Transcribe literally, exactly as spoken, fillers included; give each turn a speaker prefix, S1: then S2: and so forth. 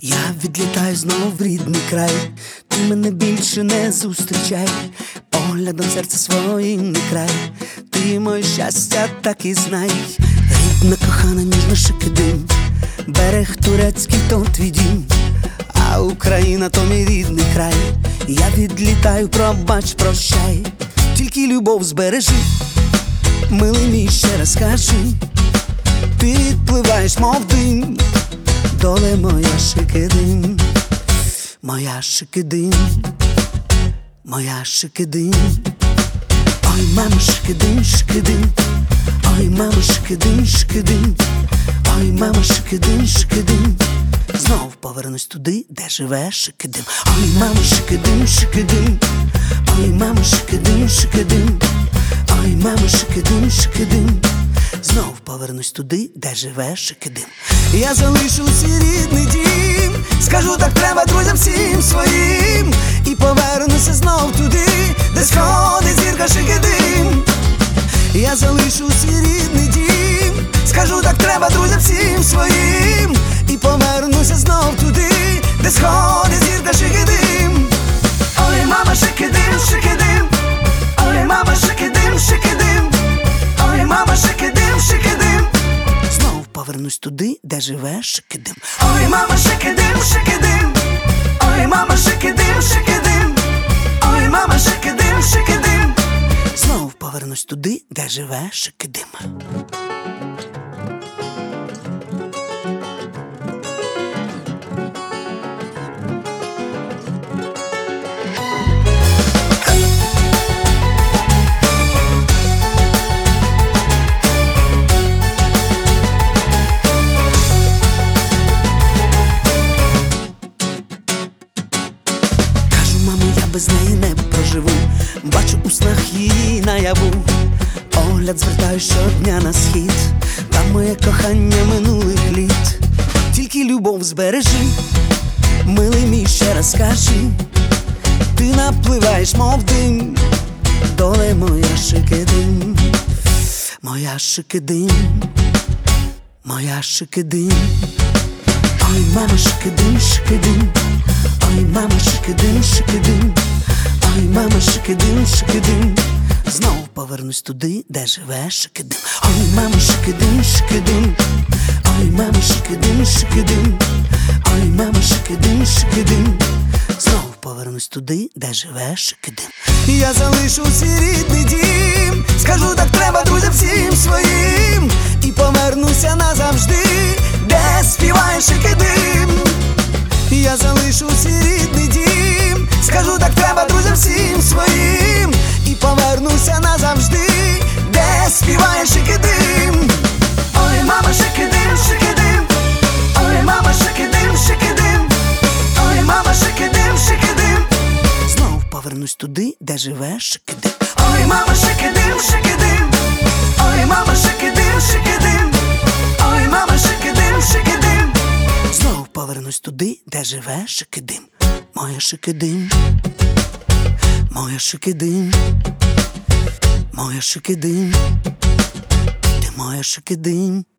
S1: Я відлітаю знову в рідний край, ти мене більше не зустрічай, поглядом серця своїм не край, ти моє щастя, так і знай. Рідна, кохана, ніжна Шикидим, берег турецький то твій дім, а Україна то мій рідний край. Я відлітаю, пробач, прощай, тільки любов збережи, милий мій, ще раз скажи, ти відпливаєш, мов дим, доле моя Шикидим, моя Шикидим, моя Шикидим. Ой, мамо, Шикидим, Шикидим, ой, мамо, Шикидим, Шикидим, ой, мамо, Шикидим, Шикидим, знов повернусь туди, де живе Шикидим. Ой, мамо, Шикидим, Шикидим, ой, мамо, Шикидим, Шикидим, ой, мамо, Шикидим, Шикидим, знов повернусь туди, де живе Шикидим. Я залишу свій рідний дім, скажу так треба друзям всім своїм, і повернуся знов туди, де сходить зірка Шикидим. Я залишу свій рідний дім, скажу так треба друзям всім своїм, і повернуся знов туди, де сходить зірка Шикидим. Ой, мама, Шикидим, Шикидим, ой, мама, Шикидим, Шикидим, ой, мама, Шикидим, Шикидим, знов повернусь туди, де живе Шикидим. Ой, мама, Шикидим, Шикидим, ой, мама, Шикидим, Шикидим, ой, мама, Шикидим, Шикидим, знов повернусь туди, де живе Шикидим. Без неї не проживу, бачу у снах її наяву, погляд звертаю щодня на схід, там моє кохання минулих літ. Тільки любов збережи, милий мій, ще раз скажи, ти напливаєш, мов дим, доле моя Шикидим, моя Шикидим, моя Шикидим. Ой, мама, Шикидим, Шикидим, ой, мама, Шикидим, Шикидим, ой, мама, Шикидим, Шикидим, знов повернусь туди, де живе Шикидим. Ой, мама, Шикидим, Шикидим, ой, мама, Шикидим, Шикидим, ой, мама, Шикидим, Шикидим, знов повернусь туди, де живе Шикидим. Я залишу свій рідний дім, скажу так треба друзям всім своїм, і повернуся назавжди, де співає Шикидим. Я залишу свій рідний дім, скажу так треба друзям всім своїм, і повернуся назавжди, де співає Шикидим. Ой, мама, Шикидим, Шикидим, ой, мама, Шикидим, Шикидим, ой, мама, Шикидим, Шикидим, знов повернусь туди, де живе Шикидим. Ой, мама, Шикидим, Шикидим, ой, мама, Шикидим, Шикидим, ой, мама, Шикидим, Шикидим, знов повернусь туди, де живе Шикидим. Моя Шикидим, моя Шикидим, моя Шикидим, ти моя Шикидим.